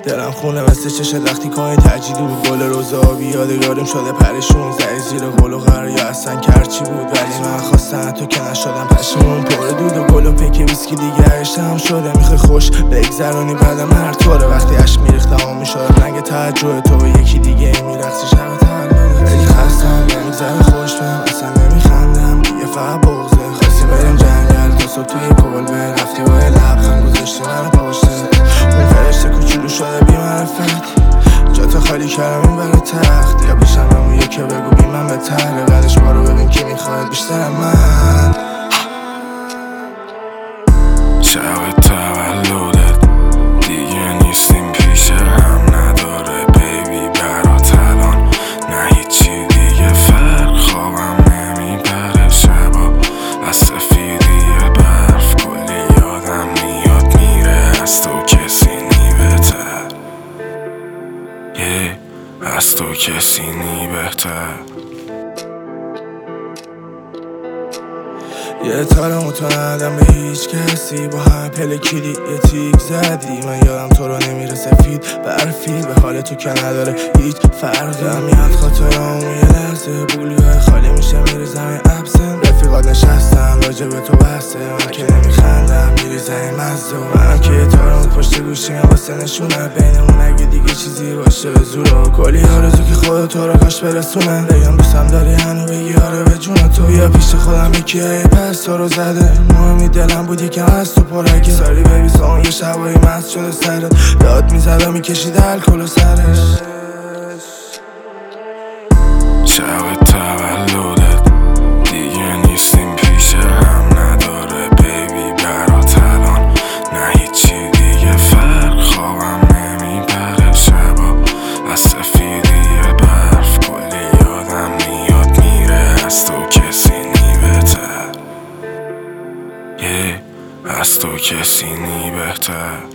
دلم خونه مثل چشت وقتی کاری تجدید بود. گل روز آبی یادگاریم شده پریشون، زدی زیر قول و قرار یا اصلا کرچی بود. ولی من خواستم تو که نشدم پشیمون، پر دود و گل و پیک ویسکی دیگه عشقم شده. میخوای خوش بگذرونی بعدم هر طوره، وقتی عشق میریخت تمام میشد رنگ توجه تو به یکی دیگه میرقصی شب تولدت. خیلی خستم نمیگذره خوش بهم، اصلا نمیخندم دیگه فقط بغضه. خواستی بریم جنگل تا صبح توی کلبه، رفتی با یه لبخند گذاشتی منو پشته. اون فرشته کوچولو شده بی معرفت، جاتو خالی کردم این برای تخت. یا پیشم بمون که بگو بی من بهتره، بعدش بارو ببین کی میخواد بیشتر من. شب تولدت دیگه نیستیم پیش هم، نداره بیبی برات الان نه هیچی دیگه فرق. خوابم نمیبره شبا از سفیدی برف، کلی یادم میاد میره از تو کسی نی بهتر، از تو کسی نی بهتر. یه تارمو تو ندم به هیچ کسی، با همه پله کلی یه تیک زدی. من یادم تو رو نمیره سفید برفید، به حال تو که نداره هیچ فرقی. میاد خاطرامو یه لحظه، بولیای خالی میشه میری زمین ابسن. رفیقات نشستم راجع به تو بحثه، من که نمیخندم میری زمین مزه. من که یه تارمو پشت گوشیم واسه نشونه بینمون، اگه دیگه چیزی باشه به زورا. کلی آرزو که خودت تو رو کاش برسونن، بگم دوستم داری هنو بگی آره به جون تو. یا پیش خودم یکیه پس تو رو زده، مهمی دلم بود یکم از تو پرگه. ساری بیبی سان یه شبایی مست شده سرت، داد میزد و میکشید الکل و سرش. شب تولدت دیگه نیستیم پیش هم، نداره بیبی برات الان نه هیچی دیگه فرق. خوابم نمیبره شبا از سفیدی برف، کلی یادم میاد میره از تو کسی نی بهتر، از تو کسی نی بهتر.